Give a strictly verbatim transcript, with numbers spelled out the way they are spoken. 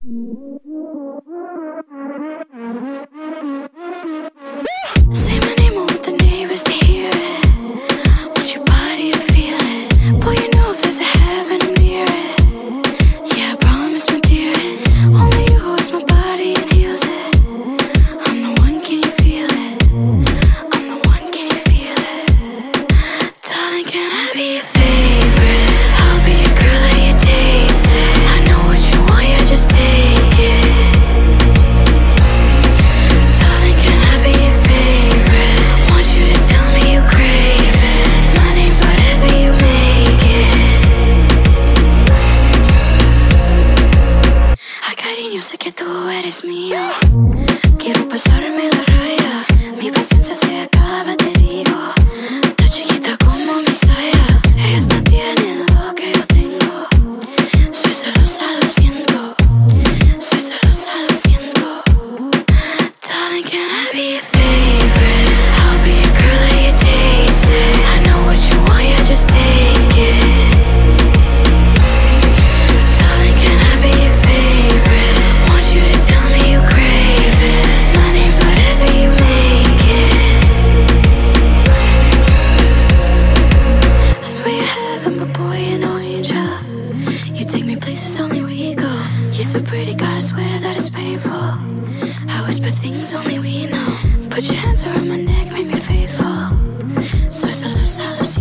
Say my name, I want the neighbors to hear it. Want your body to feel it. Boy, you know if there's a heaven, I'm near it. Yeah, I promise, my dear, it's only you who is my body and heals it. I'm the one, can you feel it? I'm the one, can you feel it? Darling, can I be your favorite? I'll be your girl, let you taste it. I know what you want, yeah, just take it. Darling, can I be your favorite? Want you to tell me you crave it. My name's whatever you make it. Ay, cariño, sé que tú eres mío. Quiero pasarme la raya. Mi paciencia se acaba, te digo. Tan chiquita como mi saya. Ellas no tienen lo que yo tengo. Soy celosa, lo siento. Soy celosa, lo siento. Darling, can I be your favorite? I'll be your girl, let you taste it. I know what you want, yeah, just take it. Darling, can I be your favorite? Want you to tell me you crave it. My name's whatever you make it. I swear you're heaven, but boy, you're no angel. You take me places only we go. You're so pretty, gotta swear that it's painful. I whisper things only we know. Put your hands around my neck, make me faithful. Soy celosa, lo